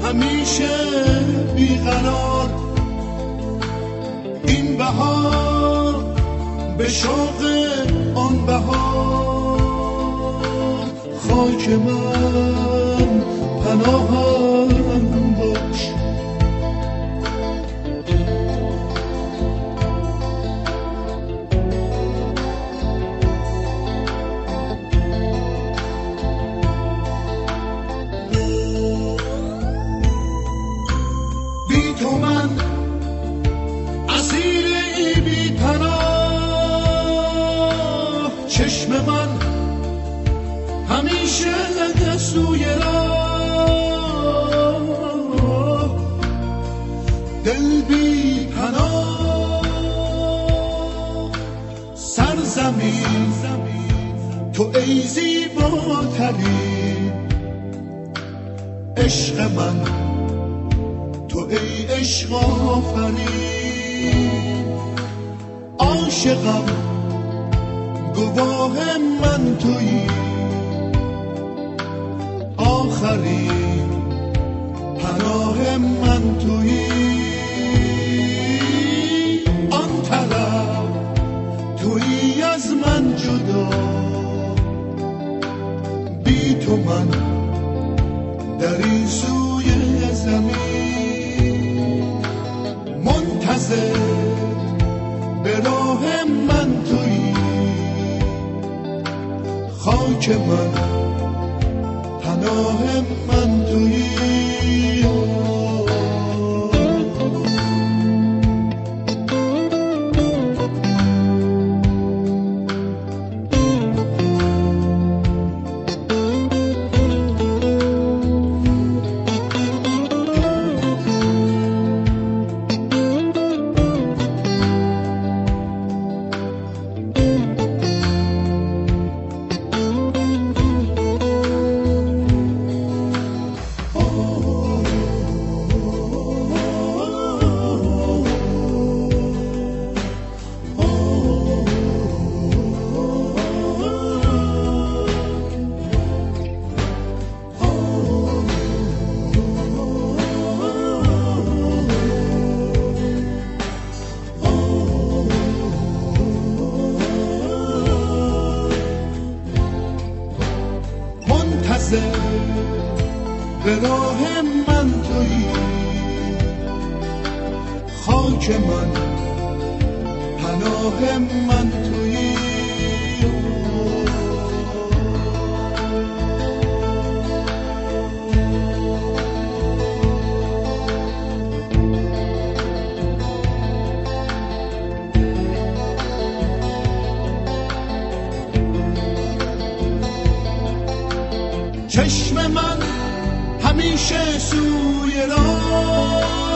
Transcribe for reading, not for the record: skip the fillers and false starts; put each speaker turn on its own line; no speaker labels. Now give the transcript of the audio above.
همیشه بیقرار. این بهار به شوق آن بهار، خاک من پناهم باش. بی تو من اسیر بی پناه، چشم من همیشه سوی راه. دل بی پناه سرزمین، تو ای زیباترین عشق من، تو ای عشق آفرین. عاشقم گواه من تویی، آخرین پناه من تویی. آن طرف تویی از من جدا، بی تو من در این سوی زمین منتظر به راه من تویی. خاک من پناه من تویی. به راه من تویی، خاک من پناه من تویی. چشم من همیشه سوی راه،